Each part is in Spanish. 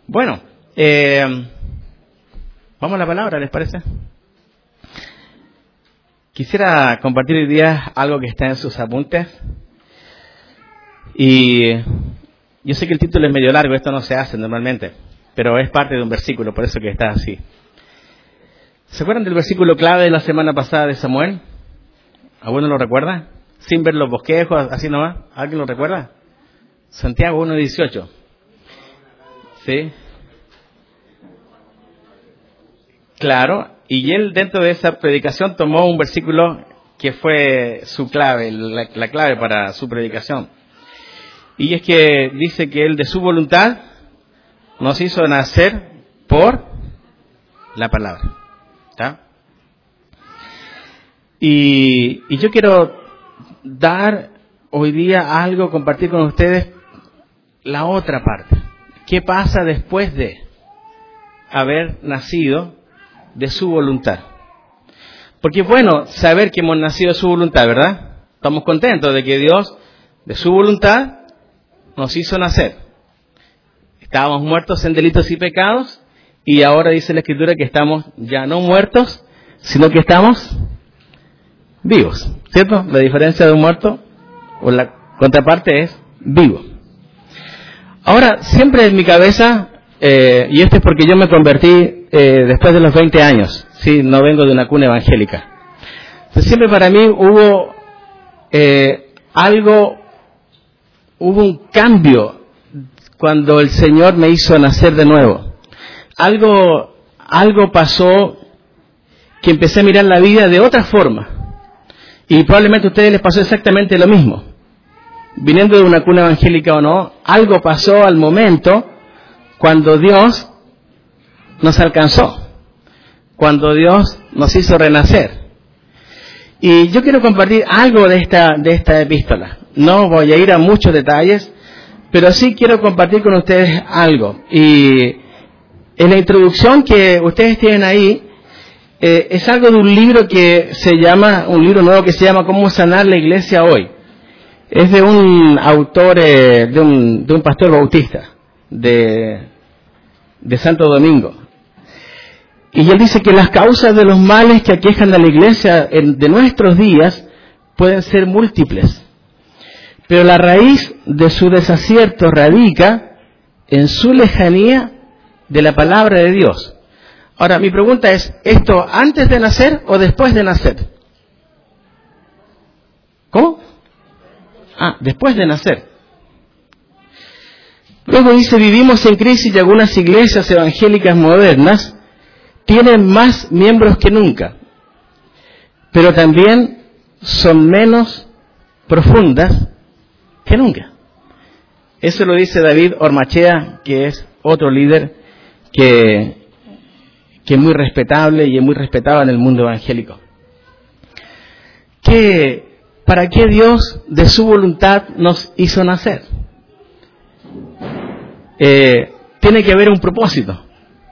Bueno, vamos a la palabra, ¿les parece? Quisiera compartir hoy día algo que está en sus apuntes. Y yo sé que el título es medio largo, esto no se hace normalmente, pero es parte de un versículo, por eso que está así. ¿Se acuerdan del versículo clave de la semana pasada de Samuel? ¿Alguno lo recuerda? Sin ver los bosquejos, así nomás. ¿Alguien lo recuerda? Santiago 1:18. ¿Sí? Claro, y él dentro de esa predicación tomó un versículo que fue su clave, la clave para su predicación. Y es que dice que él de su voluntad nos hizo nacer por la palabra. ¿Está? Y yo quiero dar hoy día algo, compartir con ustedes la otra parte. ¿Qué pasa después de haber nacido de su voluntad? Porque es bueno saber que hemos nacido de su voluntad, ¿verdad? Estamos contentos de que Dios, de su voluntad, nos hizo nacer. Estábamos muertos en delitos y pecados, y ahora dice la Escritura que estamos ya no muertos, sino que estamos vivos, ¿cierto? La diferencia de un muerto o la contraparte es vivo. Ahora, siempre en mi cabeza, y esto es porque yo me convertí después de los 20 años, ¿sí? No vengo de una cuna evangélica. Entonces, siempre para mí hubo hubo un cambio cuando el Señor me hizo nacer de nuevo. Algo pasó que empecé a mirar la vida de otra forma. Y probablemente a ustedes les pasó exactamente lo mismo. Viniendo de una cuna evangélica o no, algo pasó al momento cuando Dios nos alcanzó, cuando Dios nos hizo renacer. Y yo quiero compartir algo de esta epístola. No voy a ir a muchos detalles, pero sí quiero compartir con ustedes algo. Y en la introducción que ustedes tienen ahí, es algo de un libro un libro nuevo que se llama ¿Cómo sanar la iglesia hoy? Es de un autor, de un pastor bautista de Santo Domingo. Y él dice que las causas de los males que aquejan a la iglesia de nuestros días pueden ser múltiples. Pero la raíz de su desacierto radica en su lejanía de la palabra de Dios. Ahora, mi pregunta es, ¿esto antes de nacer o después de nacer? ¿Cómo? Después de nacer. Luego dice, vivimos en crisis y algunas iglesias evangélicas modernas tienen más miembros que nunca, pero también son menos profundas que nunca. Eso lo dice David Ormachea, que es otro líder que es muy respetable y es muy respetado en el mundo evangélico. ¿Para qué Dios de su voluntad nos hizo nacer? Tiene que haber un propósito.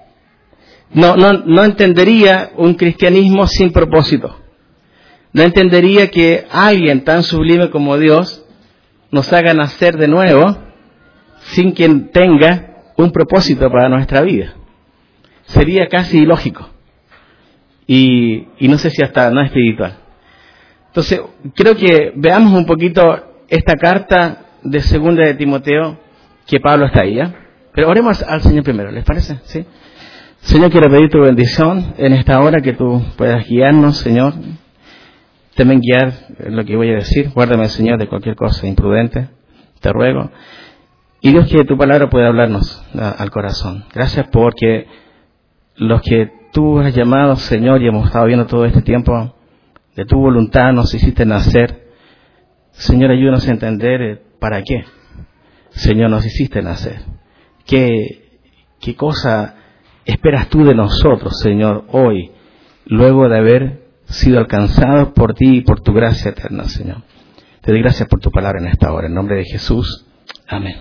No entendería un cristianismo sin propósito. No entendería que alguien tan sublime como Dios nos haga nacer de nuevo sin que tenga un propósito para nuestra vida. Sería casi ilógico. Y no sé si hasta no espiritual. Entonces, creo que veamos un poquito esta carta de 2 de Timoteo, que Pablo está ahí, ¿ya? Pero oremos al Señor primero, ¿les parece? ¿Sí? Señor, quiero pedir tu bendición en esta hora, que tú puedas guiarnos, Señor. También guiar lo que voy a decir. Guárdame, Señor, de cualquier cosa imprudente, te ruego. Y Dios, que tu palabra pueda hablarnos al corazón. Gracias porque los que tú has llamado, Señor, y hemos estado viendo todo este tiempo, de tu voluntad nos hiciste nacer. Señor, ayúdanos a entender para qué, Señor, nos hiciste nacer. ¿Qué cosa esperas tú de nosotros, Señor, hoy, luego de haber sido alcanzados por ti y por tu gracia eterna, Señor? Te doy gracias por tu palabra en esta hora. En nombre de Jesús. Amén.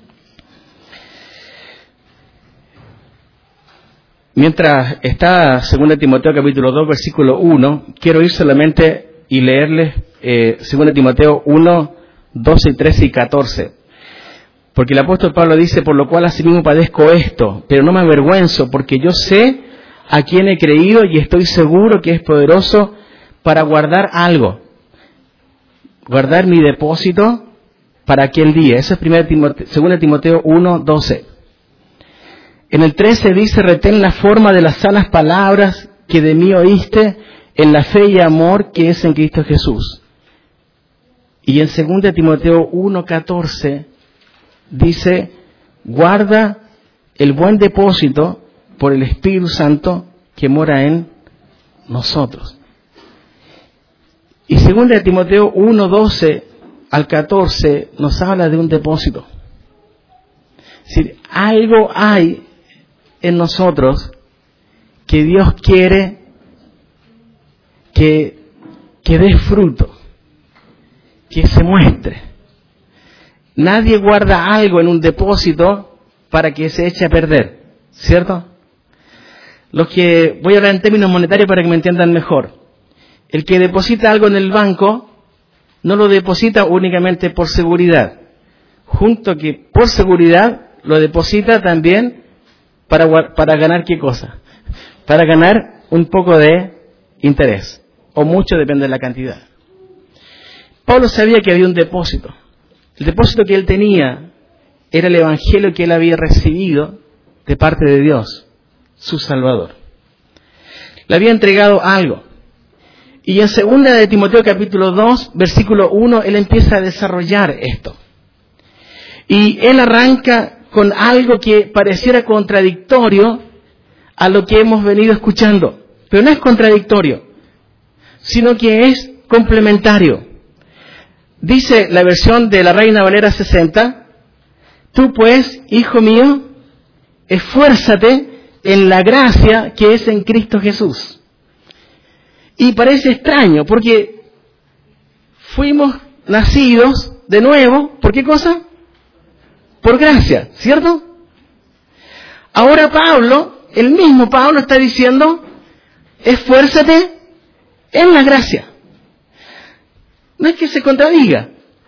Mientras está 2 Timoteo capítulo 2, versículo 1, quiero ir solamente y leerles 2 Timoteo 1, 12, 13 y 14. Porque el apóstol Pablo dice, por lo cual asimismo padezco esto, pero no me avergüenzo, porque yo sé a quién he creído y estoy seguro que es poderoso para guardar algo. Guardar mi depósito para aquel día. Eso es 2 Timoteo 1:12. En el 13 dice, retén la forma de las sanas palabras que de mí oíste en la fe y amor que es en Cristo Jesús. Y en 2 Timoteo 1:14 dice, guarda el buen depósito por el Espíritu Santo que mora en nosotros. Y 2 Timoteo 1:12 al 14 nos habla de un depósito. Es decir, algo hay en nosotros que Dios quiere que dé fruto, que se muestre. Nadie guarda algo en un depósito para que se eche a perder, ¿cierto? Voy a hablar en términos monetarios para que me entiendan mejor. El que deposita algo en el banco no lo deposita únicamente por seguridad. Junto que por seguridad lo deposita también para ganar ¿qué cosa? Para ganar un poco de interés. O mucho, depende de la cantidad. Pablo sabía que había un depósito. El depósito que él tenía era el evangelio que él había recibido de parte de Dios, su Salvador. Le había entregado algo. Y en 2 Timoteo capítulo 2, versículo 1, él empieza a desarrollar esto. Y él arranca con algo que pareciera contradictorio a lo que hemos venido escuchando. Pero no es contradictorio, sino que es complementario. Dice la versión de la Reina Valera 60, tú pues, hijo mío, esfuérzate en la gracia que es en Cristo Jesús. Y parece extraño, porque fuimos nacidos de nuevo, ¿por qué cosa? Por gracia, ¿cierto? Ahora Pablo, el mismo Pablo está diciendo, esfuérzate en la gracia. No es que se contradiga.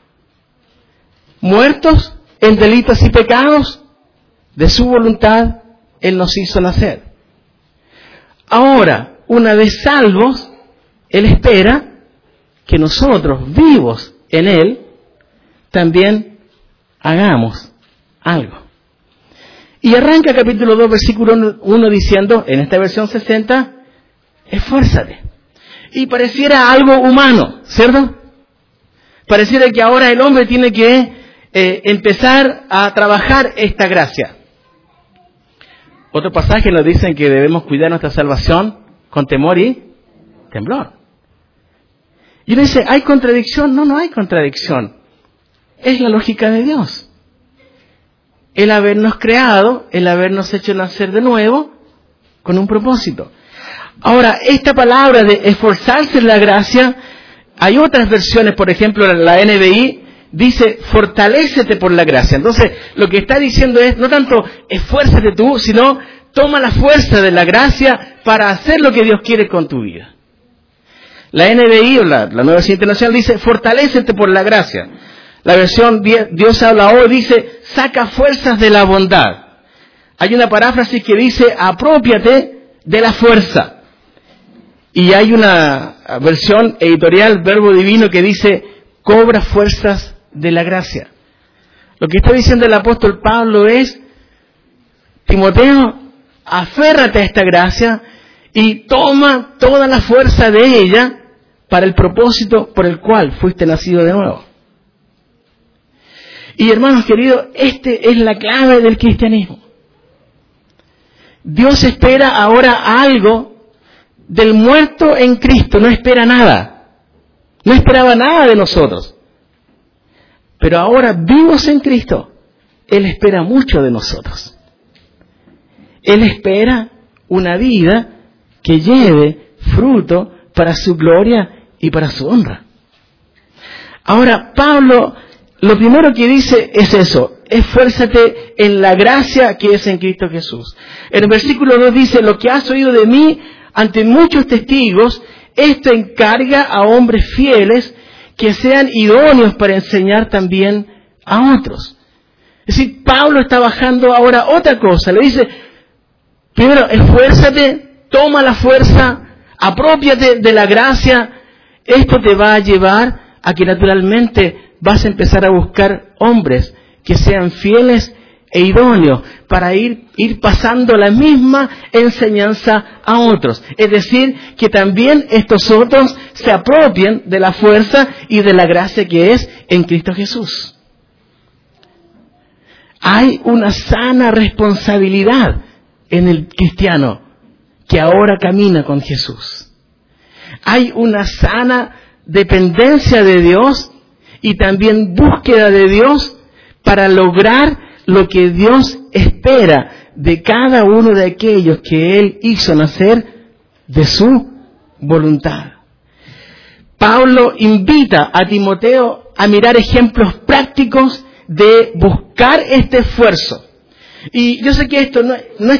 Muertos en delitos y pecados, de su voluntad, Él nos hizo nacer. Ahora, una vez salvos, Él espera que nosotros, vivos en Él, también hagamos algo. Y arranca capítulo 2, versículo 1 diciendo, en esta versión 60, esfuérzate. Y pareciera algo humano, ¿cierto? Pareciera que ahora el hombre tiene que empezar a trabajar esta gracia. Otro pasaje nos dicen que debemos cuidar nuestra salvación con temor y temblor. Y uno dice, ¿hay contradicción? No hay contradicción. Es la lógica de Dios. El habernos creado, el habernos hecho nacer de nuevo, con un propósito. Ahora, esta palabra de esforzarse en la gracia, hay otras versiones, por ejemplo, la NBI dice, fortalécete por la gracia. Entonces, lo que está diciendo es, no tanto esfuérzate tú, sino toma la fuerza de la gracia para hacer lo que Dios quiere con tu vida. La NBI, o la Nueva Versión Internacional, dice, fortalécete por la gracia. La versión Dios habla hoy dice, saca fuerzas de la bondad. Hay una paráfrasis que dice, aprópiate de la fuerza. Y hay una versión editorial, Verbo Divino, que dice, cobra fuerzas de la gracia. Lo que está diciendo el apóstol Pablo es, Timoteo, aférrate a esta gracia y toma toda la fuerza de ella para el propósito por el cual fuiste nacido de nuevo. Y hermanos queridos, esta es la clave del cristianismo. Dios espera ahora algo del muerto en Cristo, no espera nada. No esperaba nada de nosotros. Pero ahora, vivos en Cristo, Él espera mucho de nosotros. Él espera una vida que lleve fruto para su gloria y para su honra. Ahora, Pablo, lo primero que dice es eso, esfuérzate en la gracia que es en Cristo Jesús. En el versículo 2 dice, lo que has oído de mí ante muchos testigos, esto encarga a hombres fieles que sean idóneos para enseñar también a otros. Es decir, Pablo está bajando ahora otra cosa. Le dice, primero, esfuérzate, toma la fuerza, aprópiate de la gracia. Esto te va a llevar a que naturalmente vas a empezar a buscar hombres que sean fieles e idóneos para ir pasando la misma enseñanza a otros. Es decir, que también estos otros se apropien de la fuerza y de la gracia que es en Cristo Jesús. Hay una sana responsabilidad en el cristiano que ahora camina con Jesús. Hay una sana dependencia de Dios y también búsqueda de Dios para lograr lo que Dios espera de cada uno de aquellos que Él hizo nacer de su voluntad. Pablo invita a Timoteo a mirar ejemplos prácticos de buscar este esfuerzo. Y yo sé que esto no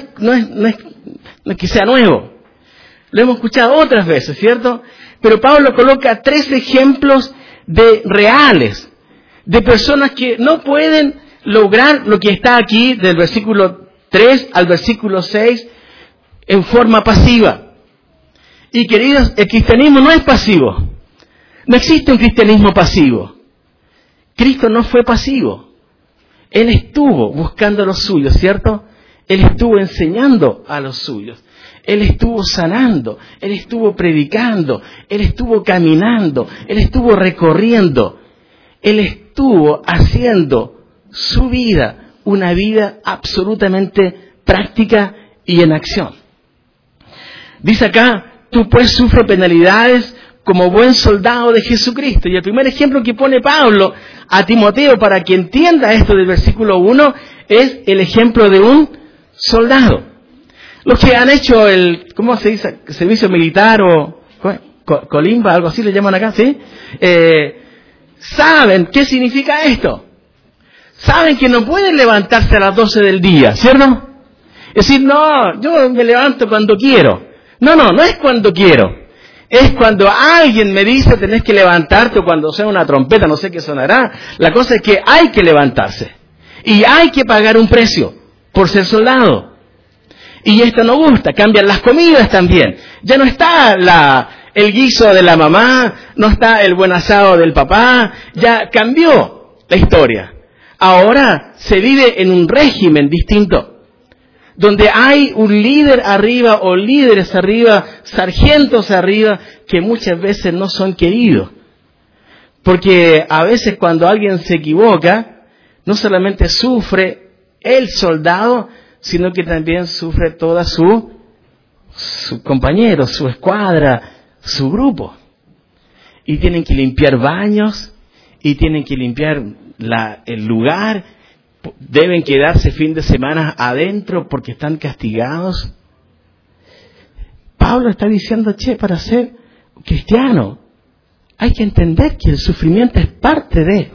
es que sea nuevo. Lo hemos escuchado otras veces, ¿cierto? Pero Pablo coloca 3 ejemplos reales, de personas que no pueden lograr lo que está aquí, del versículo 3 al versículo 6, en forma pasiva. Y queridos, el cristianismo no es pasivo. No existe un cristianismo pasivo. Cristo no fue pasivo. Él estuvo buscando a los suyos, ¿cierto? Él estuvo enseñando a los suyos. Él estuvo sanando. Él estuvo predicando. Él estuvo caminando. Él estuvo recorriendo. Él estuvo haciendo su vida una vida absolutamente práctica y en acción. Dice acá, tú pues sufre penalidades como buen soldado de Jesucristo. Y el primer ejemplo que pone Pablo a Timoteo para que entienda esto del versículo 1 es el ejemplo de un soldado. Los que han hecho ¿cómo se dice? Servicio militar o colimba, algo así le llaman acá, ¿sí? Saben qué significa esto. Saben que no pueden levantarse a las 12 del día, ¿cierto? Es decir, no, yo me levanto cuando quiero. No es cuando quiero. Es cuando alguien me dice tenés que levantarte, o cuando sea una trompeta, no sé qué sonará. La cosa es que hay que levantarse. Y hay que pagar un precio por ser soldado. Y esto no gusta, cambian las comidas también. Ya no está el guiso de la mamá, no está el buen asado del papá, ya cambió la historia. Ahora se vive en un régimen distinto, donde hay un líder arriba o líderes arriba, sargentos arriba, que muchas veces no son queridos. Porque a veces cuando alguien se equivoca, no solamente sufre el soldado, sino que también sufre toda su compañero, su escuadra, su grupo. Y tienen que limpiar baños, y tienen que limpiar el lugar, deben quedarse fin de semana adentro porque están castigados. Pablo está diciendo, para ser cristiano hay que entender que el sufrimiento es parte de.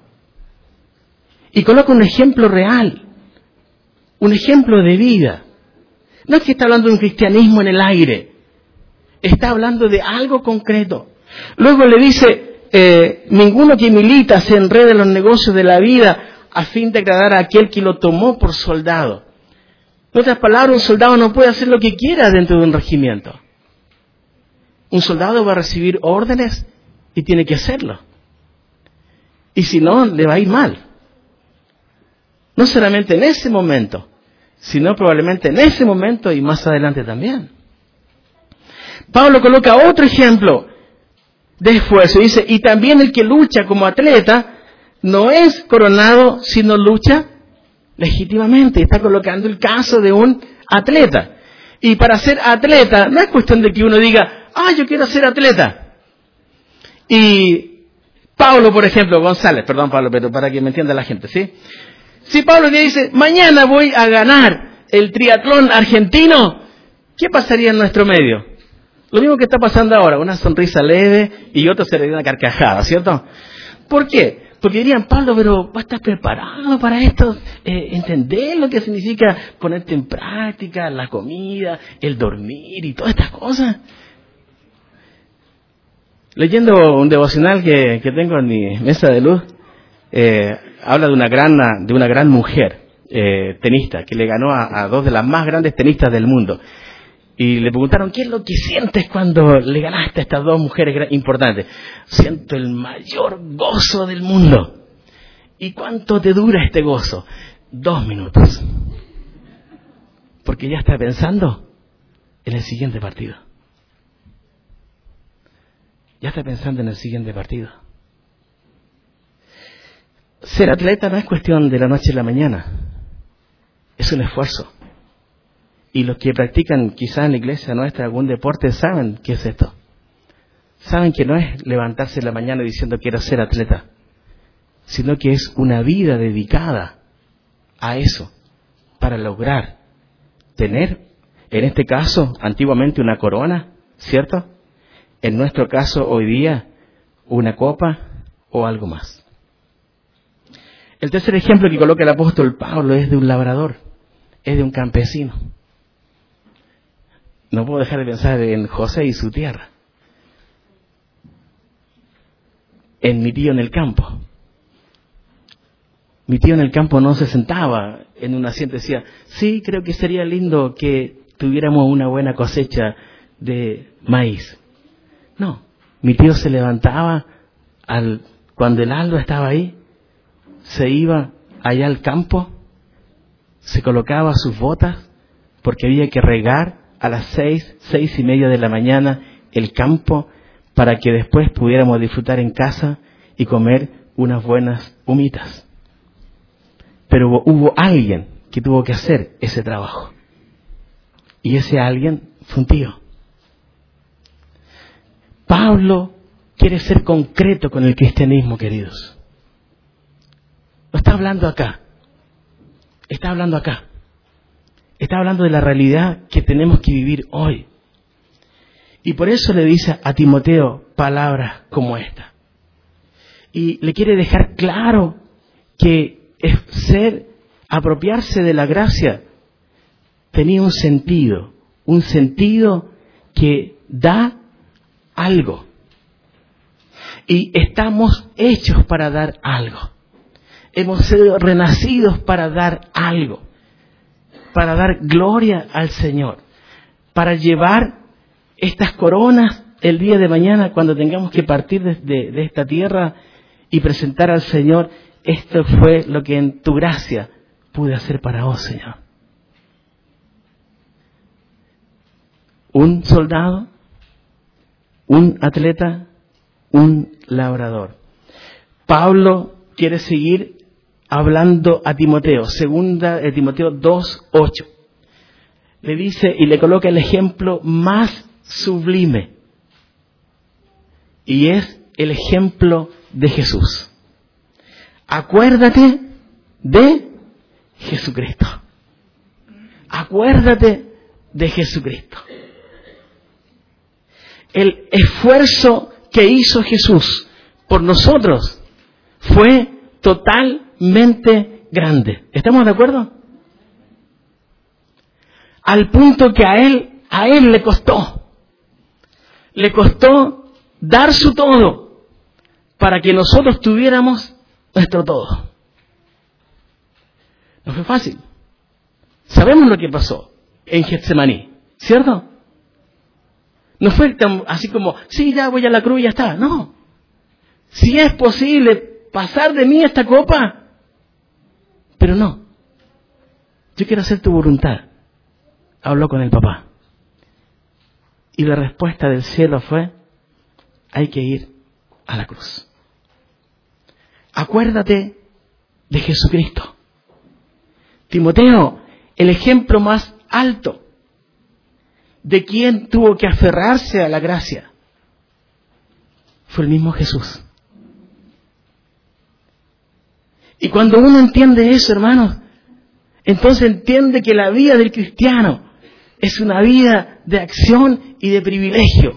Y coloca un ejemplo real, un ejemplo de vida. No es que está hablando de un cristianismo en el aire, está hablando de algo concreto. Luego le dice, ninguno que milita se enrede en los negocios de la vida a fin de agradar a aquel que lo tomó por soldado. En otras palabras, un soldado no puede hacer lo que quiera dentro de un regimiento. Un soldado va a recibir órdenes y tiene que hacerlo. Y si no, le va a ir mal. No solamente en ese momento, sino probablemente en ese momento y más adelante también. Pablo coloca otro ejemplo de esfuerzo. Dice, y también el que lucha como atleta no es coronado, sino lucha legítimamente. Está colocando el caso de un atleta. Y para ser atleta, no es cuestión de que uno diga, yo quiero ser atleta. Y Pablo, por ejemplo, perdón Pablo, pero para que me entienda la gente, ¿sí? Si Pablo le dice, mañana voy a ganar el triatlón argentino, ¿qué pasaría en nuestro medio? Lo mismo que está pasando ahora, una sonrisa leve y otro se le da una carcajada, ¿cierto? ¿Por qué? Porque dirían, Pablo, pero ¿vas a estar preparado para esto? ¿Entender lo que significa ponerte en práctica, la comida, el dormir y todas estas cosas? Leyendo un devocional que tengo en mi mesa de luz, habla de una gran mujer tenista que le ganó a dos de las más grandes tenistas del mundo. Y le preguntaron, ¿qué es lo que sientes cuando le ganaste a estas dos mujeres importantes? Siento el mayor gozo del mundo. ¿Y cuánto te dura este gozo? 2 minutos. Porque ya está pensando en el siguiente partido. Ya está pensando en el siguiente partido. Ser atleta no es cuestión de la noche a la mañana. Es un esfuerzo. Y los que practican quizás en la iglesia nuestra algún deporte saben qué es esto. Saben que no es levantarse en la mañana diciendo quiero ser atleta, sino que es una vida dedicada a eso, para lograr tener, en este caso, antiguamente una corona, ¿cierto? En nuestro caso, hoy día, una copa o algo más. El tercer ejemplo que coloca el apóstol Pablo es de un labrador, es de un campesino. No puedo dejar de pensar en José y su tierra, en mi tío en el campo. Mi tío en el campo no se sentaba en un asiento y decía, sí, creo que sería lindo que tuviéramos una buena cosecha de maíz. No, mi tío se levantaba cuando el alba estaba ahí, se iba allá al campo, se colocaba sus botas, porque había que regar a las 6:30 de la mañana el campo, para que después pudiéramos disfrutar en casa y comer unas buenas humitas. Pero hubo alguien que tuvo que hacer ese trabajo. Y ese alguien fue un tío. Pablo quiere ser concreto con el cristianismo, queridos. No está hablando acá. Está hablando acá. Está hablando de la realidad que tenemos que vivir hoy. Y por eso le dice a Timoteo palabras como esta. Y le quiere dejar claro que apropiarse de la gracia tenía un sentido que da algo. Y estamos hechos para dar algo. Hemos sido renacidos para dar algo, para dar gloria al Señor, para llevar estas coronas el día de mañana cuando tengamos que partir de esta tierra y presentar al Señor. Esto fue lo que en tu gracia pude hacer para vos, Señor. Un soldado, un atleta, un labrador. Pablo quiere seguir hablando a Timoteo. Segunda de Timoteo 2:8. Le dice y le coloca el ejemplo más sublime. Y es el ejemplo de Jesús. Acuérdate de Jesucristo. Acuérdate de Jesucristo. El esfuerzo que hizo Jesús por nosotros fue totalmente grande. ¿Estamos de acuerdo? Al punto que a él le costó dar su todo para que nosotros tuviéramos nuestro todo. No fue fácil. Sabemos lo que pasó en Getsemaní, ¿cierto? No fue así como, sí, ya voy a la cruz y ya está. No. Si es posible pasar de mí esta copa, pero no. Yo quiero hacer tu voluntad. Habló con el papá. Y la respuesta del cielo fue, hay que ir a la cruz. Acuérdate de Jesucristo. Timoteo, el ejemplo más alto de quien tuvo que aferrarse a la gracia fue el mismo Jesús. Y cuando uno entiende eso, hermanos, entonces entiende que la vida del cristiano es una vida de acción y de privilegio.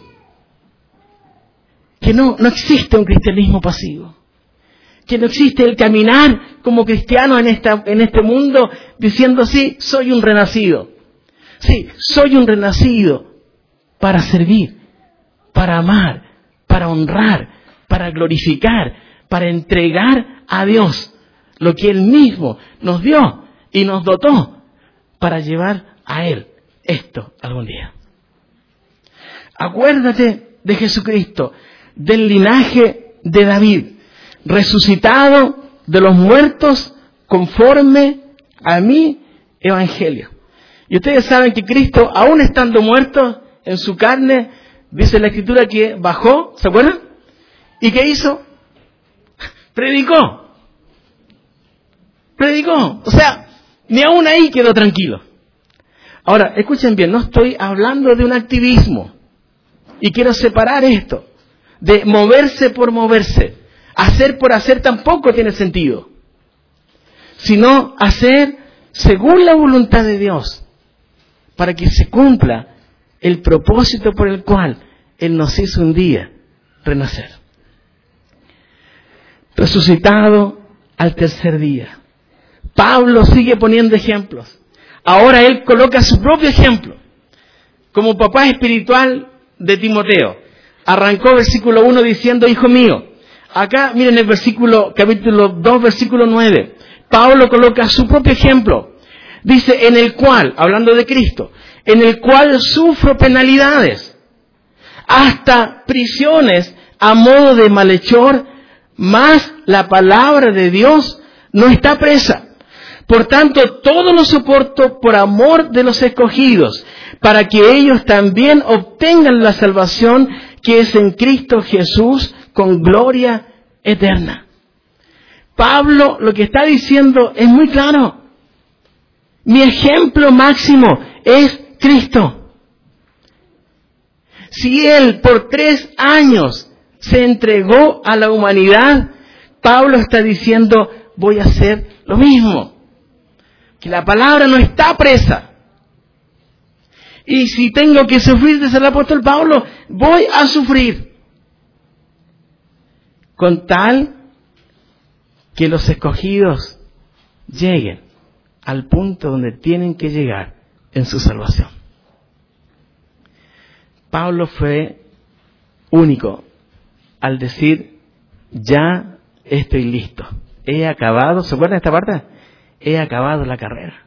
Que no existe un cristianismo pasivo. Que no existe el caminar como cristiano en este mundo diciendo, sí, soy un renacido. Sí, soy un renacido para servir, para amar, para honrar, para glorificar, para entregar a Dios lo que Él mismo nos dio y nos dotó para llevar a Él esto algún día. Acuérdate de Jesucristo, del linaje de David, resucitado de los muertos conforme a mi evangelio. Y ustedes saben que Cristo, aún estando muerto en su carne, dice la Escritura que bajó, ¿se acuerdan? ¿Y qué hizo? Predicó. O sea, ni aún ahí quedó tranquilo. Ahora, escuchen bien, no estoy hablando de un activismo. Y quiero separar esto. De moverse por moverse. Hacer por hacer tampoco tiene sentido. Sino hacer según la voluntad de Dios. Para que se cumpla el propósito por el cual Él nos hizo un día renacer. Resucitado al tercer día. Pablo sigue poniendo ejemplos. Ahora él coloca su propio ejemplo. Como papá espiritual de Timoteo. Arrancó versículo 1 diciendo, hijo mío. Acá miren el capítulo 2, versículo 9. Pablo coloca su propio ejemplo. Dice, en el cual, hablando de Cristo, en el cual sufro penalidades, hasta prisiones a modo de malhechor, mas la palabra de Dios no está presa. Por tanto, todo lo soporto por amor de los escogidos, para que ellos también obtengan la salvación que es en Cristo Jesús con gloria eterna. Pablo lo que está diciendo es muy claro. Mi ejemplo máximo es Cristo. Si Él por 3 años se entregó a la humanidad, Pablo está diciendo, voy a hacer lo mismo. Que la palabra no está presa. Y si tengo que sufrir, dice el apóstol Pablo, voy a sufrir. Con tal que los escogidos lleguen al punto donde tienen que llegar en su salvación. Pablo fue único al decir, ya estoy listo. He acabado, ¿se acuerdan de esta parte? He acabado la carrera.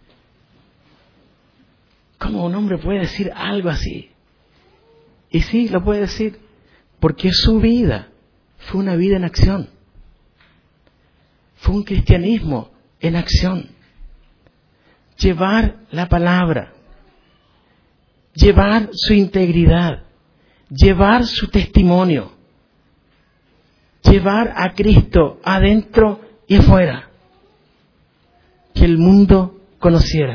¿Cómo un hombre puede decir algo así? Y sí, lo puede decir, porque su vida fue una vida en acción. Fue un cristianismo en acción. Llevar la palabra, llevar su integridad, llevar su testimonio, llevar a Cristo adentro y afuera, que el mundo conociera.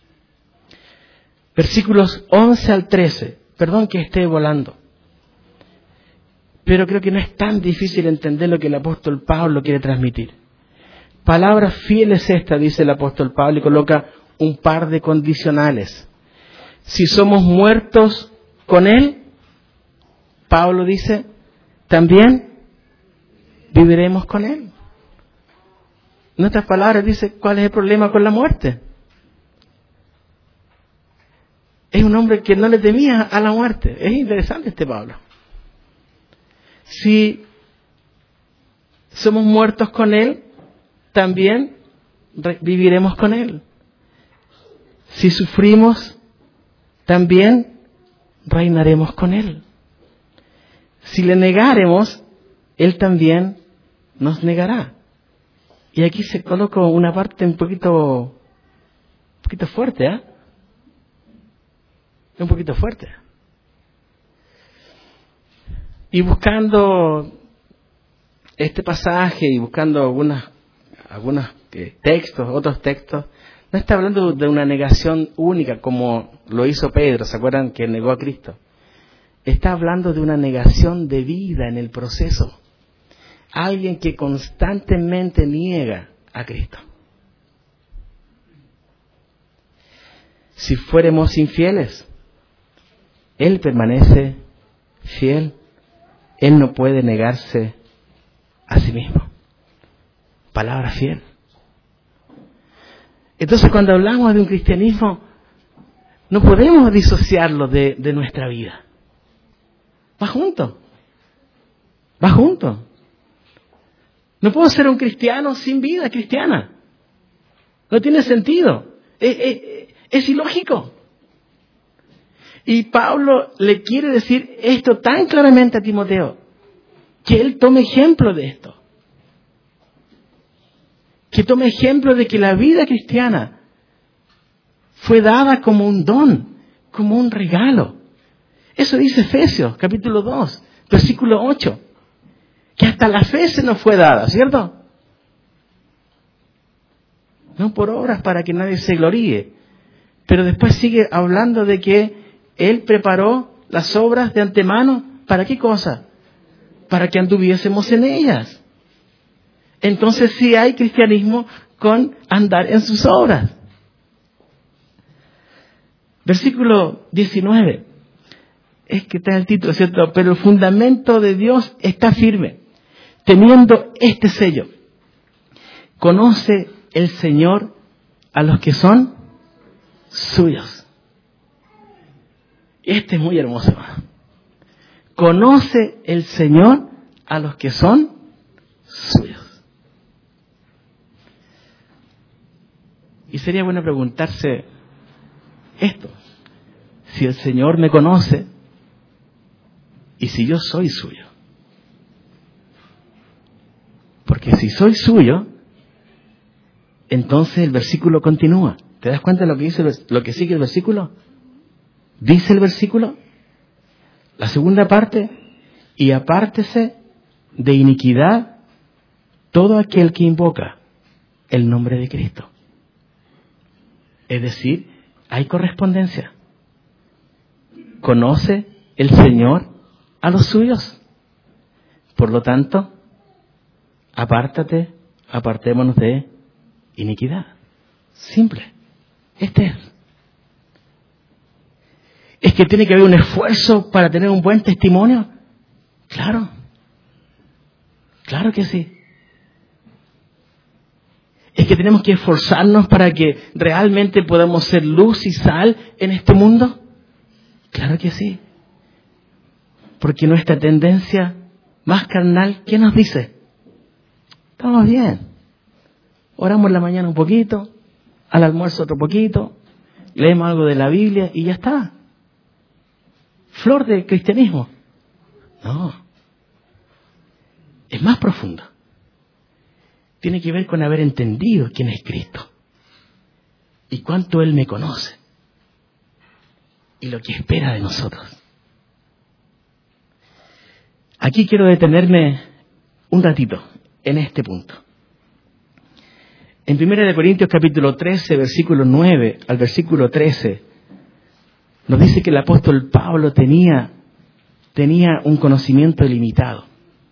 Versículos 11 al 13, perdón que esté volando, pero creo que no es tan difícil entender lo que el apóstol Pablo quiere transmitir. Palabra fiel es esta, dice el apóstol Pablo, y coloca un par de condicionales. Si somos muertos con Él, Pablo dice, también viviremos con Él. En otras palabras dice, ¿cuál es el problema con la muerte? Es un hombre que no le temía a la muerte. Es interesante este Pablo. Si somos muertos con Él, también viviremos con Él. Si sufrimos, también reinaremos con Él. Si le negáremos, Él también nos negará. Y aquí se coloca una parte un poquito fuerte, ¿eh? Un poquito fuerte. Y buscando este pasaje y buscando algunos textos, otros textos, no está hablando de una negación única como lo hizo Pedro, ¿se acuerdan que negó a Cristo? Está hablando de una negación de vida en el proceso. Alguien que constantemente niega a Cristo. Si fuéramos infieles, Él permanece fiel. Él no puede negarse a sí mismo. Palabra fiel. Entonces, cuando hablamos de un cristianismo, no podemos disociarlo de nuestra vida. Va junto. No puedo ser un cristiano sin vida cristiana. No tiene sentido. Es ilógico. Y Pablo le quiere decir esto tan claramente a Timoteo, que él tome ejemplo de esto. Que tome ejemplo de que la vida cristiana fue dada como un don, como un regalo. Eso dice Efesios, capítulo 2, versículo 8. Que hasta la fe se nos fue dada, ¿cierto? No por obras para que nadie se gloríe. Pero después sigue hablando de que Él preparó las obras de antemano. ¿Para qué cosa? Para que anduviésemos en ellas. Entonces sí hay cristianismo con andar en sus obras. Versículo 19. Es que está el título, ¿cierto? Pero el fundamento de Dios está firme, teniendo este sello. Conoce el Señor a los que son suyos. Este es muy hermoso. Conoce el Señor a los que son suyos. Y sería bueno preguntarse esto. Si el Señor me conoce y si yo soy suyo. Porque si soy suyo, entonces el versículo continúa. ¿Te das cuenta de lo que dice, lo que sigue el versículo? Dice el versículo, la segunda parte, y apártese de iniquidad todo aquel que invoca el nombre de Cristo. Es decir, hay correspondencia. Conoce el Señor a los suyos. Por lo tanto, apartémonos de iniquidad. Simple. Este es. ¿Es que tiene que haber un esfuerzo para tener un buen testimonio? Claro. Claro que sí. ¿Es que tenemos que esforzarnos para que realmente podamos ser luz y sal en este mundo? Claro que sí. Porque nuestra tendencia más carnal, ¿qué nos dice? Estamos bien. Oramos en la mañana un poquito, al almuerzo otro poquito, leemos algo de la Biblia y ya está. Flor de cristianismo. No. Es más profundo. Tiene que ver con haber entendido quién es Cristo y cuánto Él me conoce y lo que espera de nosotros. Aquí quiero detenerme un ratito en este punto. En 1 Corintios capítulo 13, versículo 9 al versículo 13, nos dice que el apóstol Pablo tenía un conocimiento ilimitado.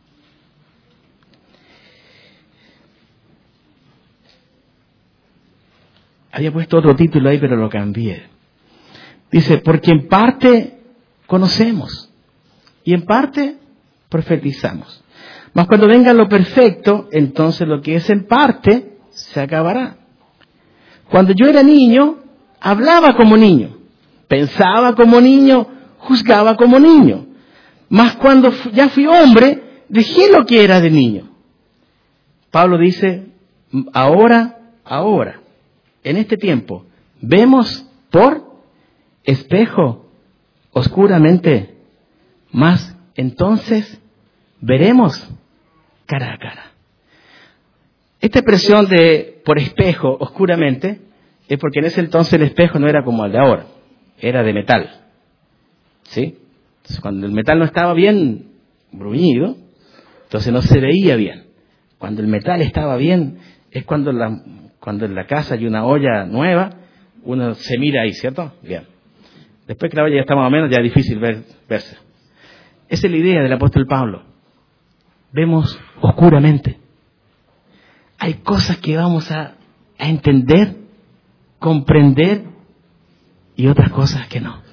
Había puesto otro título ahí, pero lo cambié. Dice, porque en parte conocemos y en parte profetizamos. Mas cuando venga lo perfecto, entonces lo que es en parte se acabará. Cuando yo era niño, hablaba como niño, pensaba como niño, juzgaba como niño. Mas cuando ya fui hombre, dejé lo que era de niño. Pablo dice, ahora, en este tiempo, vemos por espejo, oscuramente, mas entonces veremos cara a cara. Esta expresión de por espejo, oscuramente, es porque en ese entonces el espejo no era como el de ahora, era de metal. ¿Sí? Entonces, cuando el metal no estaba bien bruñido, entonces no se veía bien. Cuando el metal estaba bien, es cuando en la casa hay una olla nueva, uno se mira ahí, ¿cierto? Bien. Después que la olla ya está más o menos, ya es difícil verse. Esa es la idea del apóstol Pablo. Vemos oscuramente. Hay cosas que vamos a entender, comprender, y otras cosas que no.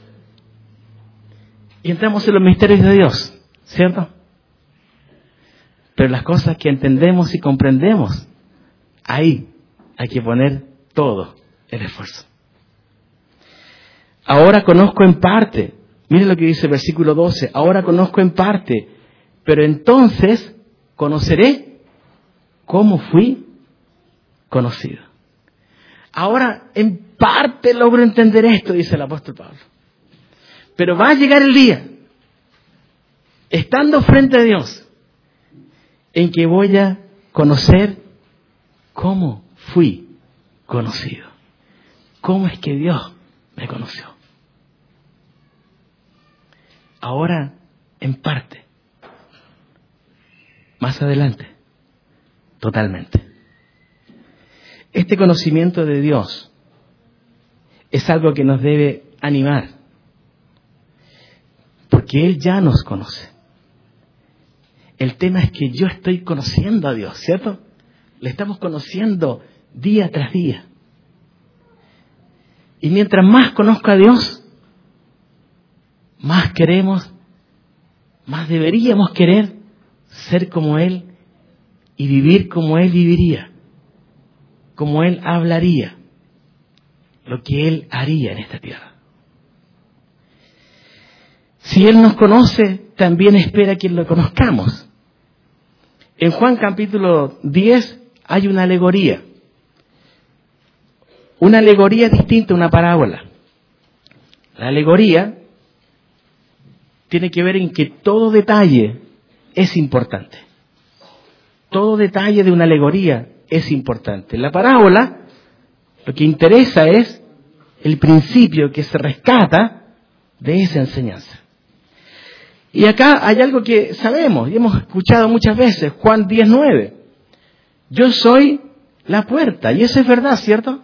Y entramos en los misterios de Dios, ¿cierto? Pero las cosas que entendemos y comprendemos, ahí hay que poner todo el esfuerzo. Ahora conozco en parte. Miren lo que dice el versículo 12. Ahora conozco en parte, pero entonces conoceré cómo fui conocido. Ahora, en parte logro entender esto, dice el apóstol Pablo. Pero va a llegar el día, estando frente a Dios, en que voy a conocer cómo fui conocido. ¿Cómo es que Dios me conoció? Ahora, en parte. Más adelante, totalmente. Este conocimiento de Dios es algo que nos debe animar, porque Él ya nos conoce. El tema es que yo estoy conociendo a Dios, ¿cierto? Le estamos conociendo día tras día. Y mientras más conozco a Dios, más queremos, más deberíamos querer ser como Él y vivir como Él viviría, como Él hablaría, lo que Él haría en esta tierra. Si Él nos conoce, también espera que lo conozcamos. En Juan capítulo 10 hay una alegoría. Una alegoría distinta a una parábola. La alegoría tiene que ver en que todo detalle es importante. Todo detalle de una alegoría es importante. La parábola, lo que interesa es el principio que se rescata de esa enseñanza. Y acá hay algo que sabemos y hemos escuchado muchas veces, Juan 10:9. Yo soy la puerta, y eso es verdad, ¿cierto?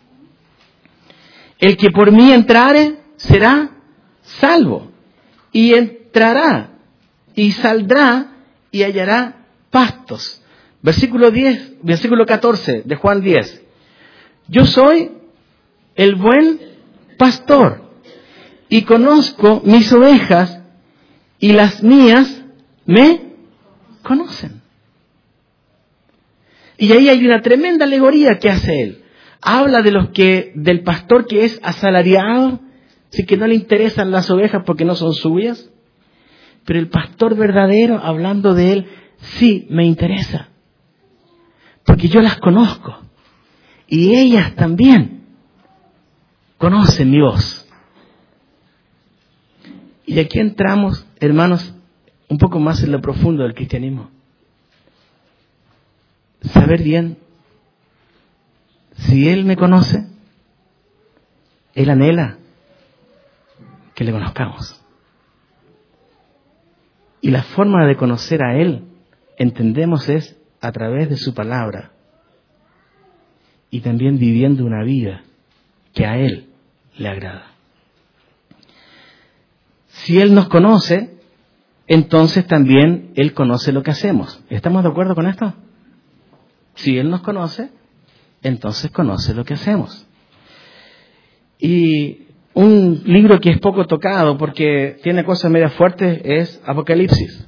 El que por mí entrare será salvo, y entrará y saldrá y hallará pastos. Versículo 14 de Juan 10. Yo soy el buen pastor y conozco mis ovejas y las mías me conocen. Y ahí hay una tremenda alegoría que hace él. Habla del pastor que es asalariado, así que no le interesan las ovejas porque no son suyas. Pero el pastor verdadero, hablando de él, sí me interesa. Porque yo las conozco. Y ellas también conocen mi voz. Y aquí entramos, hermanos, un poco más en lo profundo del cristianismo. Saber bien, si Él me conoce, Él anhela que le conozcamos. Y la forma de conocer a Él, entendemos, es a través de su palabra. Y también viviendo una vida que a Él le agrada. Si Él nos conoce, entonces también Él conoce lo que hacemos. ¿Estamos de acuerdo con esto? Si Él nos conoce, entonces conoce lo que hacemos. Y un libro que es poco tocado porque tiene cosas medias fuertes es Apocalipsis.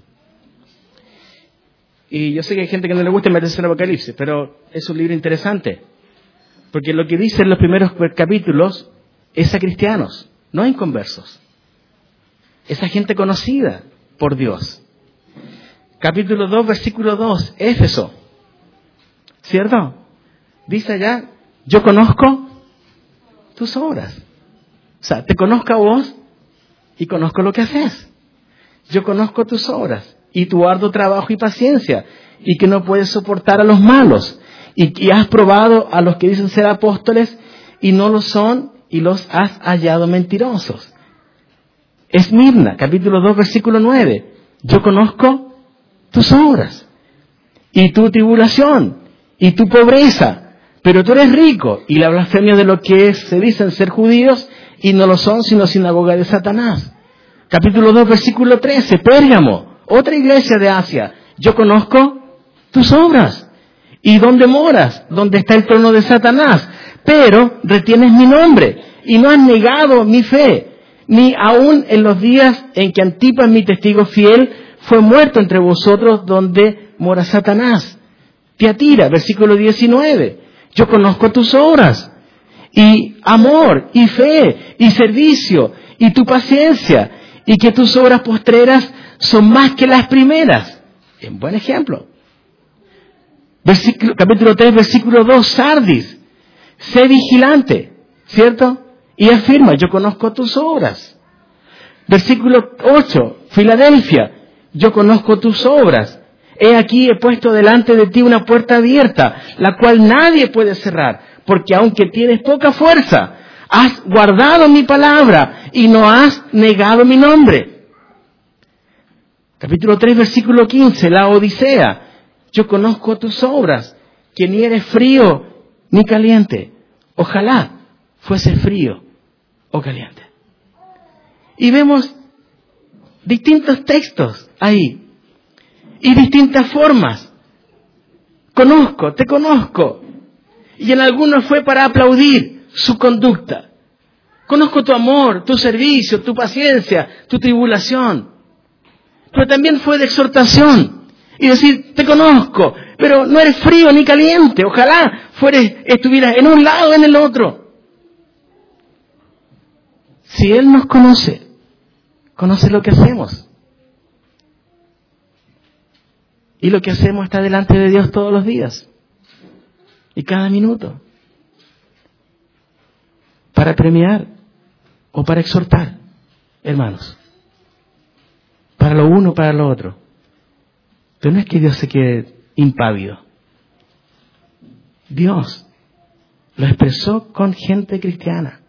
Y yo sé que hay gente que no le gusta meterse en Apocalipsis, pero es un libro interesante. Porque lo que dice en los primeros capítulos es a cristianos, no a inconversos. Es a gente conocida por Dios. Capítulo 2, versículo 2, Éfeso. ¿Cierto? Dice allá, yo conozco tus obras. O sea, te conozco a vos y conozco lo que haces. Yo conozco tus obras y tu arduo trabajo y paciencia y que no puedes soportar a los malos y has probado a los que dicen ser apóstoles y no lo son y los has hallado mentirosos. Esmirna, capítulo 2, versículo 9. Yo conozco tus obras y tu tribulación y tu pobreza, pero tú eres rico y la blasfemia de lo que se dicen ser judíos y no lo son sino sinagoga de Satanás. Capítulo 2, versículo 13. Pérgamo, otra iglesia de Asia. Yo conozco tus obras y dónde moras, donde está el trono de Satanás, pero retienes mi nombre y no has negado mi fe, ni aun en los días en que Antipas, mi testigo fiel, fue muerto entre vosotros donde mora Satanás. Tiatira, versículo 19. Yo conozco tus obras, y amor, y fe, y servicio, y tu paciencia, y que tus obras postreras son más que las primeras. Un buen ejemplo. Capítulo 3, versículo 2, Sardis. Sé vigilante, ¿cierto? Y afirma, yo conozco tus obras. Versículo 8, Filadelfia. Yo conozco tus obras. He aquí, he puesto delante de ti una puerta abierta, la cual nadie puede cerrar, porque aunque tienes poca fuerza, has guardado mi palabra y no has negado mi nombre. Capítulo 3, versículo 15, la Odisea. Yo conozco tus obras, que ni eres frío ni caliente. Ojalá fuese frío o caliente. Y vemos distintos textos ahí y distintas formas. Conozco, te conozco. Y en algunos fue para aplaudir su conducta. Conozco tu amor, tu servicio, tu paciencia, tu tribulación. Pero también fue de exhortación. Y decir, te conozco, pero no eres frío ni caliente. Ojalá estuvieras en un lado o en el otro. Si Él nos conoce, conoce lo que hacemos. Y lo que hacemos está delante de Dios todos los días. Y cada minuto. Para premiar o para exhortar, hermanos. Para lo uno, para lo otro. Pero no es que Dios se quede impávido. Dios lo expresó con gente cristiana.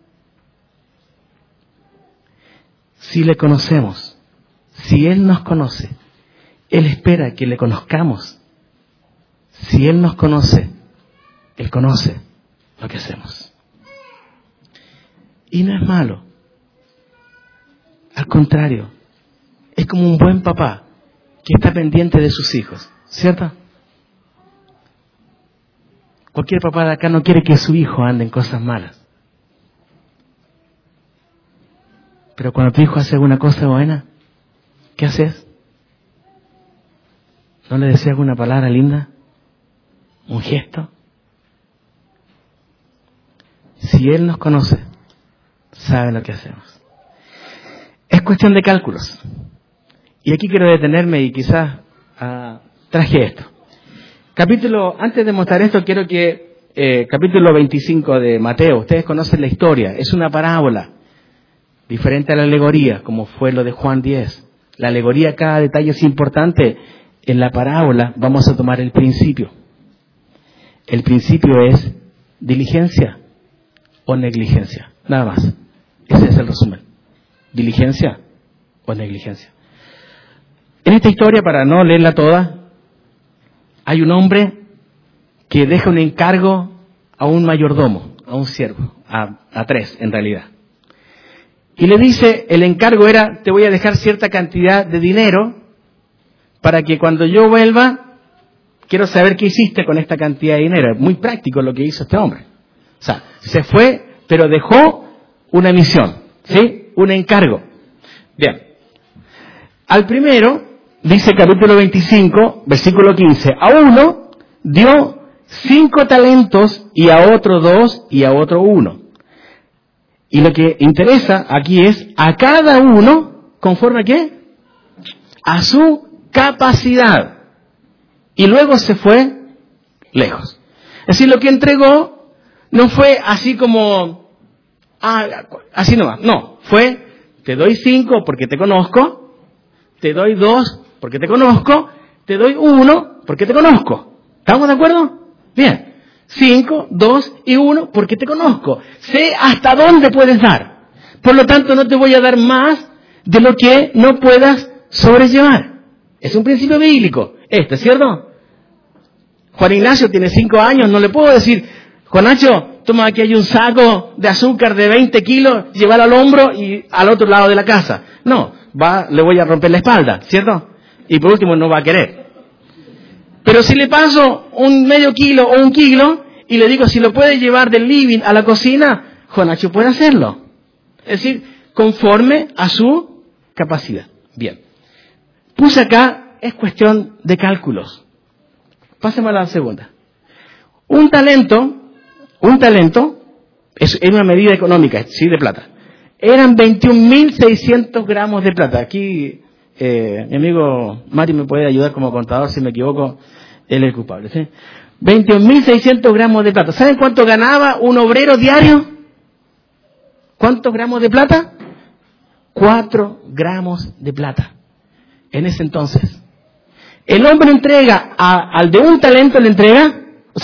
Si le conocemos, si Él nos conoce, Él espera que le conozcamos. Si Él nos conoce, Él conoce lo que hacemos. Y no es malo. Al contrario, es como un buen papá que está pendiente de sus hijos, ¿cierto? Cualquier papá de acá no quiere que su hijo ande en cosas malas. Pero cuando tu hijo hace alguna cosa buena, ¿qué haces? ¿No le decías alguna palabra linda? ¿Un gesto? Si Él nos conoce, sabe lo que hacemos. Es cuestión de cálculos. Y aquí quiero detenerme y quizás traje esto. Antes de mostrar esto, quiero que capítulo 25 de Mateo, ustedes conocen la historia, es una parábola, diferente a la alegoría, como fue lo de Juan 10. La alegoría, cada detalle es importante. En la parábola vamos a tomar el principio. El principio es diligencia o negligencia, nada más. Ese es el resumen. Diligencia o negligencia. En esta historia, para no leerla toda, hay un hombre que deja un encargo a un mayordomo, a un siervo, a tres en realidad. Y le dice, el encargo era, te voy a dejar cierta cantidad de dinero para que cuando yo vuelva, quiero saber qué hiciste con esta cantidad de dinero. Es muy práctico lo que hizo este hombre. O sea, se fue, pero dejó una misión, ¿sí? Un encargo. Bien. Al primero, dice capítulo 25, versículo 15, a uno dio 5 talentos y a otro 2 y a otro 1. Y lo que interesa aquí es a cada uno, ¿conforme a qué? A su capacidad. Y luego se fue lejos. Es decir, lo que entregó no fue así como, así nomás. No, fue, te doy 5 porque te conozco, te doy 2 porque te conozco, te doy 1 porque te conozco. ¿Estamos de acuerdo? Bien. 5, 2 y 1 porque te conozco. Sé hasta dónde puedes dar. Por lo tanto, no te voy a dar más de lo que no puedas sobrellevar. Es un principio bíblico. ¿Cierto? Juan Ignacio tiene 5 años, no le puedo decir, Juanacho, toma, aquí hay un saco de azúcar de 20 kilos, llévalo al hombro y al otro lado de la casa. No, le voy a romper la espalda, ¿cierto? Y por último no va a querer. Pero si le paso un medio kilo o 1 kilo y le digo si lo puede llevar del living a la cocina, Juanacho puede hacerlo. Es decir, conforme a su capacidad. Bien. Puse acá, es cuestión de cálculos. Pásame a la segunda. Un talento es una medida económica, sí, de plata. Eran 21.600 gramos de plata. Aquí mi amigo Mari me puede ayudar como contador, si me equivoco, él es el culpable, ¿sí? 21.600 gramos de plata. ¿Saben cuánto ganaba un obrero diario? ¿Cuántos gramos de plata? 4 gramos de plata. En ese entonces. El hombre entrega, al de un talento le entrega,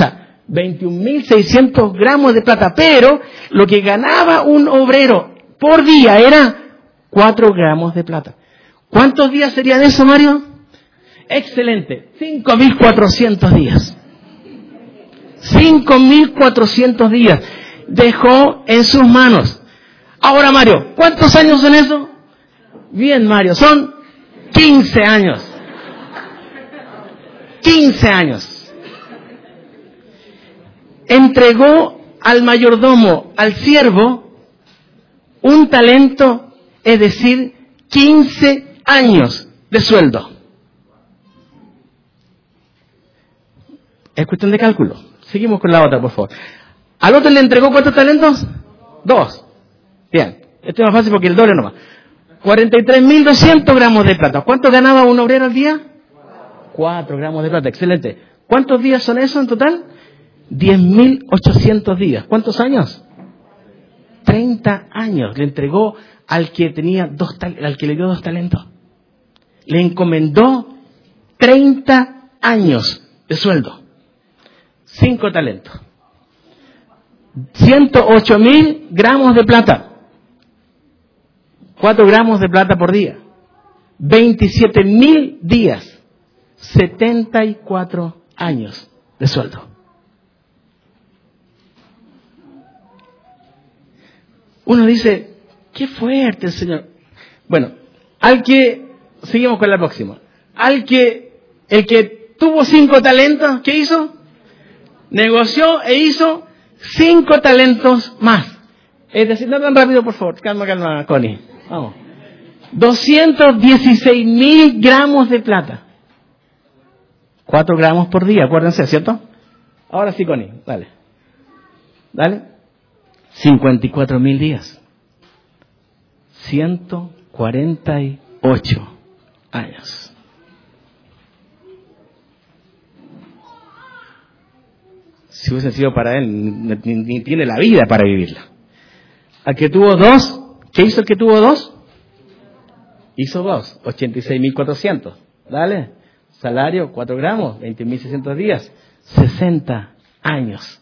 21.600 gramos de plata, pero lo que ganaba un obrero por día era 4 gramos de plata. ¿Cuántos días serían eso, Mario? Excelente, 5.400 días. 5.400 días dejó en sus manos. Ahora, Mario, ¿cuántos años son eso? Bien, Mario, son 15 años. 15 años. Entregó al mayordomo, al siervo, un talento, es decir, 15 años de sueldo. Es cuestión de cálculo. Seguimos con la otra, por favor. ¿Al otro le entregó cuántos talentos? 2. Bien. Esto es más fácil porque el doble nomás. 43.200 gramos de plata. ¿Cuánto ganaba un obrero al día? 4 gramos de plata. Excelente. ¿Cuántos días son eso en total? 10.800 días. ¿Cuántos años? 30 años. Le entregó al que tenía al que le dio 2 talentos. Le encomendó 30 años de sueldo. 5 talentos. 108.000 gramos de plata. 4 gramos de plata por día. 27.000 días. 74 años de sueldo. Uno dice, qué fuerte el Señor. Bueno, seguimos con la próxima. El que tuvo 5 talentos, ¿qué hizo? Negoció e hizo 5 talentos más. Es decir, no tan rápido, por favor. Calma, Connie. Vamos. 216.000 gramos de plata. 4 gramos por día, acuérdense, ¿cierto? Ahora sí, Connie, dale. 54.000 días. 148 años. Si hubiese sido para él, ni tiene la vida para vivirla. Al que tuvo 2, ¿qué hizo el que tuvo 2? Hizo 2, 86.400. Dale. Salario, 4 gramos, 20.600 días, 60 años.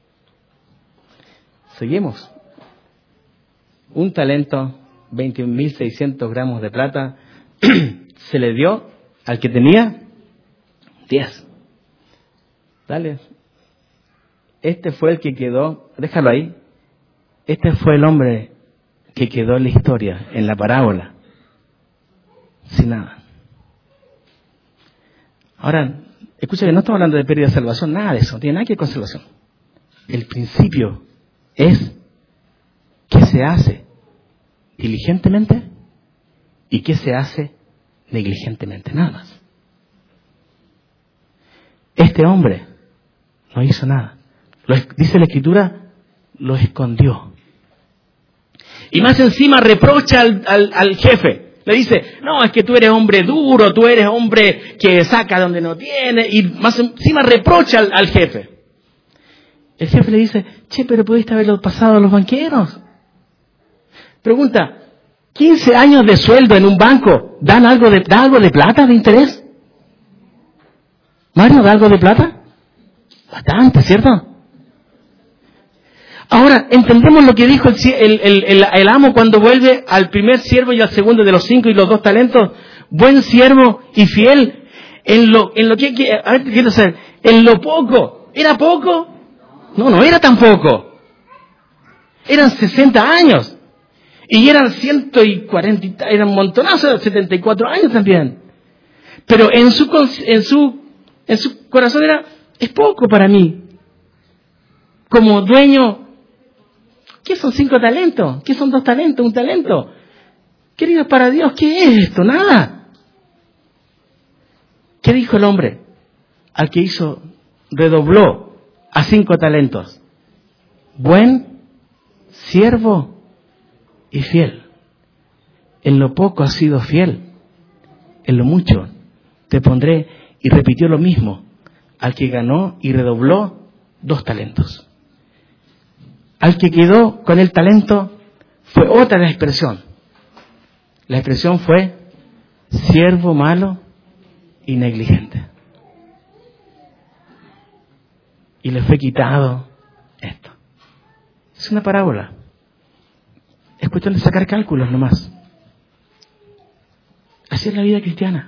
Seguimos. Un talento, 21.600 gramos de plata, se le dio al que tenía 10. Dale. Este fue el que quedó, déjalo ahí. Este fue el hombre que quedó en la historia, en la parábola, sin nada. Ahora, escucha que no estamos hablando de pérdida de salvación, nada de eso, no tiene nada que ver con salvación. El principio es qué se hace diligentemente y qué se hace negligentemente, nada más. Este hombre no hizo nada. Dice la Escritura, lo escondió. Y más encima reprocha al jefe. Le dice, no, es que tú eres hombre duro, tú eres hombre que saca donde no tiene. Y más encima reprocha al jefe. El jefe le dice, pero pudiste haberlo pasado a los banqueros. Pregunta, 15 años de sueldo en un banco, ¿da algo de plata, de interés? Mario, ¿da algo de plata? Bastante, ¿cierto? Ahora, entendemos lo que dijo el amo cuando vuelve al primer siervo y al segundo de los 5 y los 2 talentos. Buen siervo y fiel. En lo poco. ¿Era poco? No era tan poco. Eran 60 años. Y eran 140, eran montonazos, 74 años también. Pero en su corazón es poco para mí. Como dueño, ¿qué son 5 talentos? ¿Qué son 2 talentos? 1 talento. Queridos, para Dios, ¿qué es esto? Nada. ¿Qué dijo el hombre? Al que redobló a 5 talentos. Buen siervo y fiel. En lo poco has sido fiel. En lo mucho te pondré. Y repitió lo mismo al que ganó y redobló 2 talentos. Al que quedó con el talento fue otra la expresión. La expresión fue siervo malo y negligente. Y le fue quitado esto. Es una parábola. Es cuestión de sacar cálculos nomás. Así es la vida cristiana.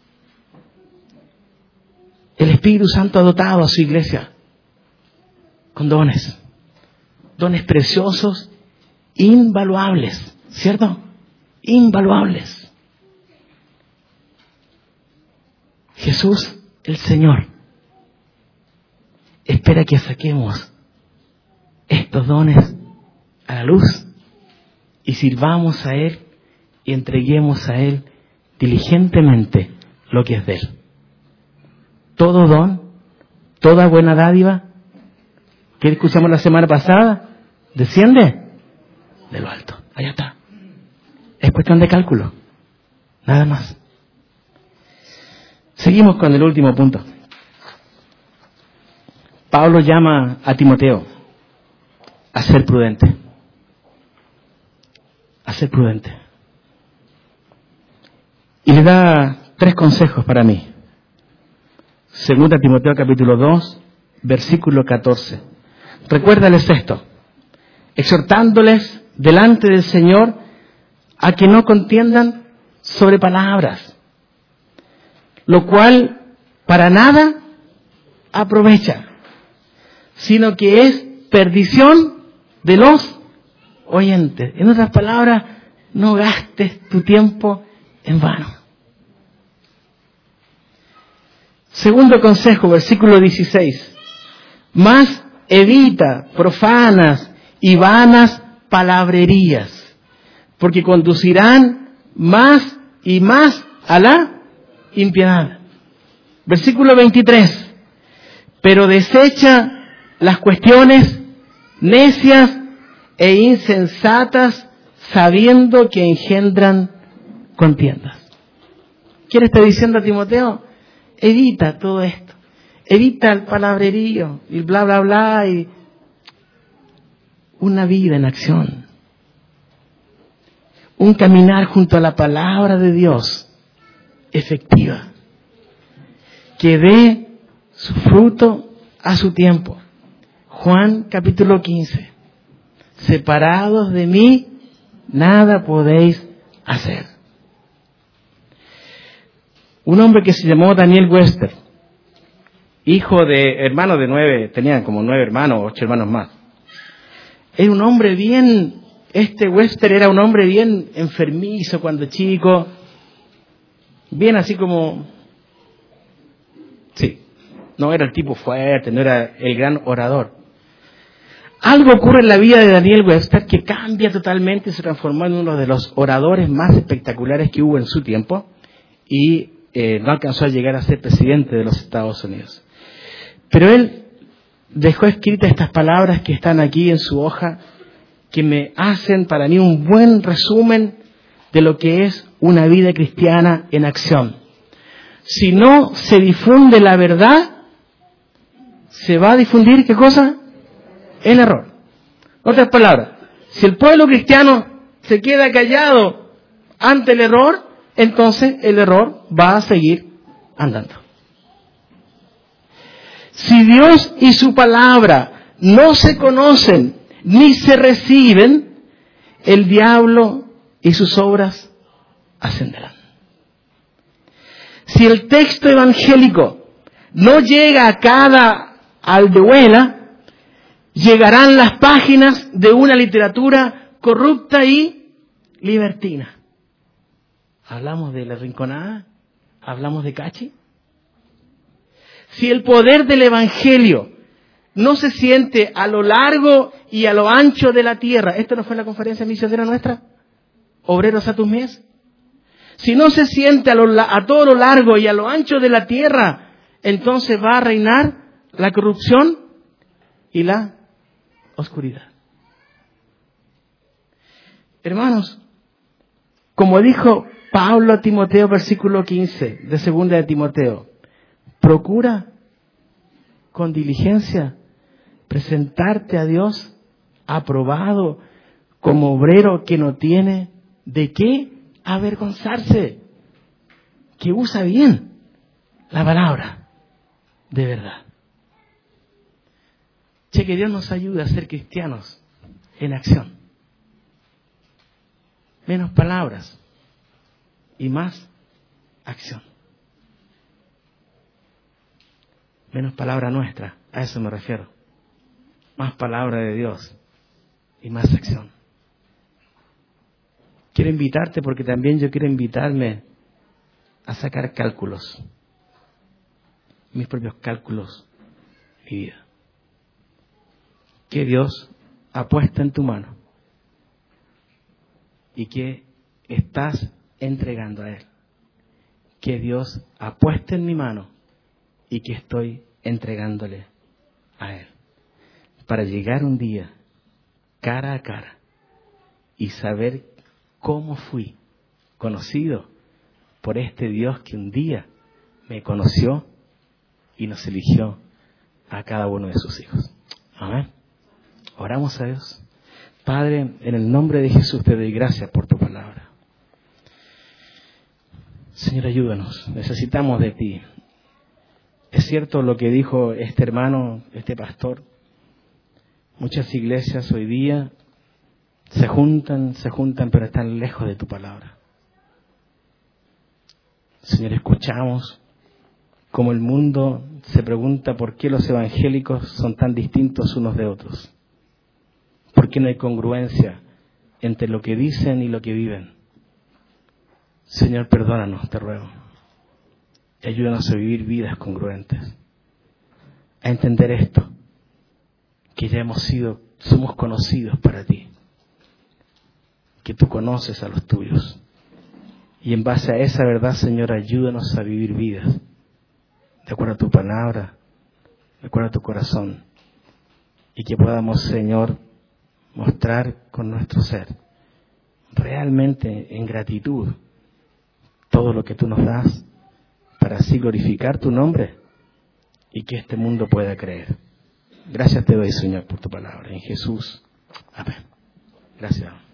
El Espíritu Santo ha dotado a su iglesia con dones. Dones preciosos, invaluables. ¿Cierto? Invaluables. Jesús, el Señor, espera que saquemos estos dones a la luz y sirvamos a Él y entreguemos a Él diligentemente lo que es de Él. Todo don, toda buena dádiva, que escuchamos la semana pasada, desciende de lo alto. Allá está. Es cuestión de cálculo. Nada más. Seguimos con el último punto. Pablo llama a Timoteo a ser prudente. A ser prudente. Y le da 3 consejos para mí. Segunda Timoteo capítulo 2, versículo 14. Recuérdales esto, exhortándoles delante del Señor a que no contiendan sobre palabras, lo cual para nada aprovecha, sino que es perdición de los oyentes. En otras palabras, no gastes tu tiempo en vano. Segundo consejo, versículo 16. Más evita profanas y vanas palabrerías, porque conducirán más y más a la impiedad. Versículo 23. Pero desecha las cuestiones necias e insensatas, sabiendo que engendran contiendas. ¿Qué le está diciendo a Timoteo? Evita todo esto. Evita el palabrerío y el bla, bla, bla, y una vida en acción. Un caminar junto a la palabra de Dios efectiva, que dé su fruto a su tiempo. Juan capítulo 15. Separados de mí, nada podéis hacer. Un hombre que se llamó Daniel Webster, hijo de hermano de 9, tenían como 9 hermanos, 8 hermanos más. Era un hombre bien, Webster era un hombre bien enfermizo cuando chico, bien así como, sí, no era el tipo fuerte, no era el gran orador. Algo ocurre en la vida de Daniel Webster que cambia totalmente y se transformó en uno de los oradores más espectaculares que hubo en su tiempo y no alcanzó a llegar a ser presidente de los Estados Unidos. Pero él dejó escritas estas palabras que están aquí en su hoja, que me hacen para mí un buen resumen de lo que es una vida cristiana en acción. Si no se difunde la verdad, se va a difundir, ¿qué cosa? El error. Otras palabras, si el pueblo cristiano se queda callado ante el error, entonces el error va a seguir andando. Si Dios y su palabra no se conocen ni se reciben, el diablo y sus obras ascenderán. Si el texto evangélico no llega a cada aldehuela, llegarán las páginas de una literatura corrupta y libertina. ¿Hablamos de La Rinconada? ¿Hablamos de Cachi? Si el poder del Evangelio no se siente a lo largo y a lo ancho de la tierra, ¿esto no fue la conferencia misionera nuestra? Obreros a tus mies. Si no se siente a todo lo largo y a lo ancho de la tierra, entonces va a reinar la corrupción y la oscuridad. Hermanos, como dijo Pablo a Timoteo, versículo 15 de segunda de Timoteo, procura con diligencia, presentarte a Dios aprobado como obrero que no tiene de qué avergonzarse, que usa bien la palabra de verdad. Che, que Dios nos ayude a ser cristianos en acción. Menos palabras y más acción. Menos palabra nuestra, a eso me refiero. Más palabra de Dios y más acción. Quiero invitarte porque también yo quiero invitarme a sacar cálculos. Mis propios cálculos de mi vida. Que Dios ha puesto en tu mano y que estás entregando a Él. Que Dios ha puesto en mi mano y que estoy entregándole a Él. Para llegar un día cara a cara y saber cómo fui conocido por este Dios que un día me conoció y nos eligió a cada uno de sus hijos. Amén. Oramos a Dios. Padre, en el nombre de Jesús te doy gracias por tu palabra. Señor, ayúdanos. Necesitamos de ti. Es cierto lo que dijo este hermano, este pastor. Muchas iglesias hoy día se juntan, pero están lejos de tu palabra. Señor, escuchamos cómo el mundo se pregunta por qué los evangélicos son tan distintos unos de otros. ¿Por qué no hay congruencia entre lo que dicen y lo que viven? Señor, perdónanos, te ruego. Y ayúdanos a vivir vidas congruentes. A entender esto, que ya somos conocidos para ti. Que tú conoces a los tuyos. Y en base a esa verdad, Señor, ayúdanos a vivir vidas de acuerdo a tu palabra, de acuerdo a tu corazón. Y que podamos, Señor, mostrar con nuestro ser, realmente en gratitud, todo lo que tú nos das, para así glorificar tu nombre y que este mundo pueda creer. Gracias te doy, Señor, por tu palabra. En Jesús. Amén. Gracias.